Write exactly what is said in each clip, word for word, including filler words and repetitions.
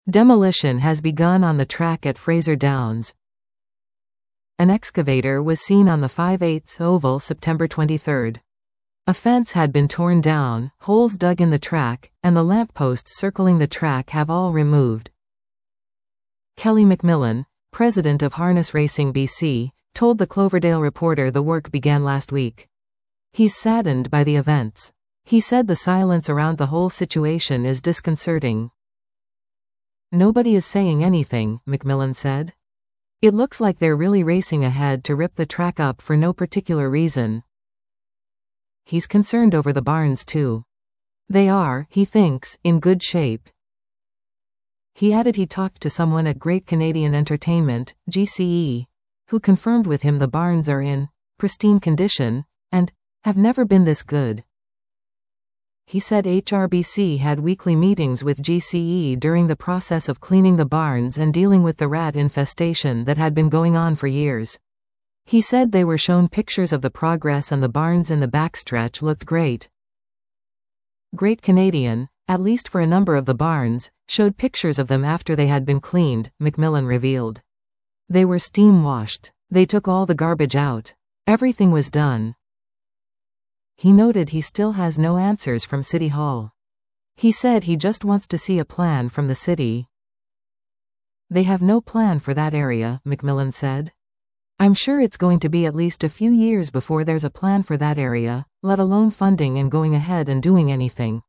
Demolition has begun on the track at Fraser Downs. An excavator was seen on the five eighths oval September twenty-third. A fence had been torn down, holes dug in the track, and the lampposts circling the track have all removed. Kelly McMillan, president of Harness Racing B C, told the Cloverdale Reporter the work began last week. He's saddened by the events. He said the silence around the whole situation is disconcerting. Nobody is saying anything, McMillan said. It looks like they're really racing ahead to rip the track up for no particular reason. He's concerned over the barns too. They are, he thinks, in good shape. He added he talked to someone at Great Canadian Entertainment, G C E, who confirmed with him the barns are in pristine condition, and have never been this good. He said H R B C had weekly meetings with G C E during the process of cleaning the barns and dealing with the rat infestation that had been going on for years. He said they were shown pictures of the progress and the barns in the backstretch looked great. Great Canadian, at least for a number of the barns, showed pictures of them after they had been cleaned, McMillan revealed. They were steam washed. They took all the garbage out. Everything was done. He noted he still has no answers from City Hall. He said he just wants to see a plan from the city. They have no plan for that area, McMillan said. I'm sure it's going to be at least a few years before there's a plan for that area, let alone funding and going ahead and doing anything.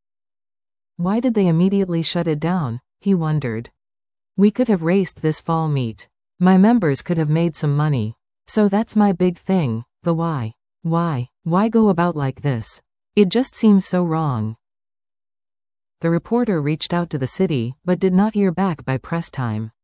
Why did they immediately shut it down? He wondered. We could have raced this fall meet. My members could have made some money. So that's my big thing, the why. Why? Why go about like this? It just seems so wrong. The reporter reached out to the city, but did not hear back by press time.